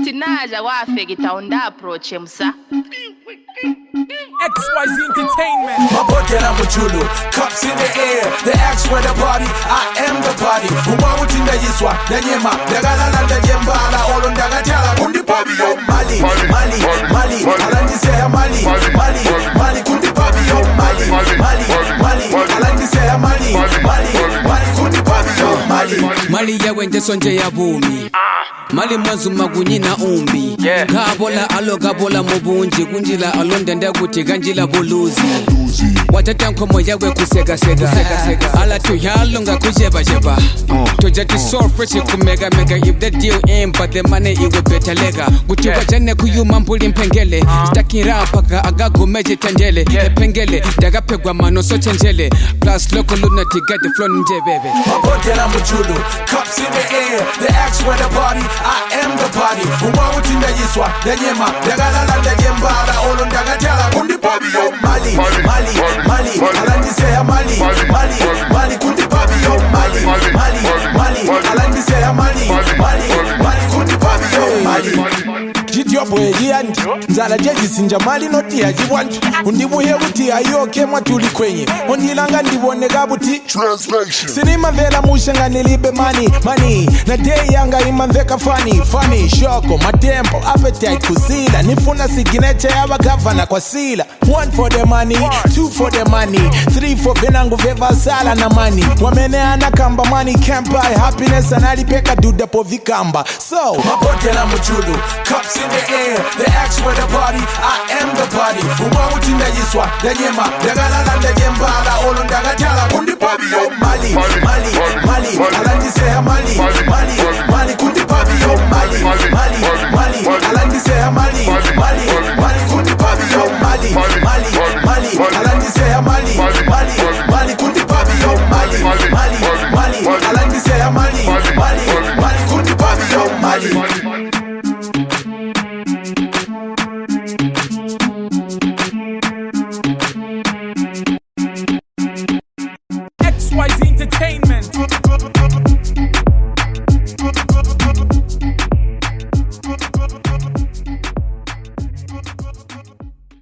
Tinaja wafe gitaunda approach musa. XYZ Entertainment. My body na muchulu, cups in the air. They ask where the party, I am the party. Umwa utinda yiswa, danyema, dagala na dajembala, olo ndagatala, kundi pabi yo Mali, Mali, Mali, alandi seya Mali, Mali, Mali, kundi pabi yo Mali, Mali, Mali, alandi seya Mali, Mali, Mali, kundi pabi yo Mali. Mali yawe njesonje ya bumi Mali mwazu magunyi na umbi Kabola alo kabola mubunji Kunjila alonde ndekuti ganjila buluzi Watata nkomo yawe kusega sega Ala tuyalunga kujeba jeba Tojati so fresh kumega mega. If the deal ain't but the money it will better lega Guti wajane kuyuma mpuli mpengele Stakira paka agago meje tanjele Pengele daga pegwa mano so chenjele Plus local lunatic get the flow nje bebe Mabote na mchulu, cups in the air. They ask where the party, I am the party. Umwa utinda yiswa, danyema, dagala na dajembala, olo ndagatala, kundi pabi yo Mali, Mali, Mali, alandi seya Mali, Mali, Mali, kundi pabi yo Mali, Mali, Mali, alandi seya Mali, Mali, Mali, kundi pabi yo Mali. Jityobo yandi, nzala jeji sinja Mali noti ya jiwantu. Undibuhe uti ayoke matuli kwenye. Ondilanga ndibone gabuti Translation. Sinima vela mushenga nilibe money. Na day yanga imamveka funny. Shoko, matempo, appetite kusila. Nifuna signature ya wakavana kwa sila. 1 for the money, 2 for the money, 3 for venangu veva sala na money. Wamene anakamba money can't buy happiness. Analipeka duda po vikamba. So, mabote na mchulu, cups in the air. They ask where the party, I am the party. Umwa utinda yiswa, danyema, dagala na dajembala, olo ndagatala, kundi pabi yo Mali, Mali, Mali, alandi seya Mali, Mali, Mali, kundi pabi yo Mali, Mali, Mali, alandi seya Mali, Mali, Mali, kundi pabi yo Mali, Mali, Mali, alandi seya Mali, Mali, Mali, kundi pabi yo Mali, Mali, Mali, alandi seya Mali, Mali, Mali, kundi pabi yo Mali. XYZ Entertainment.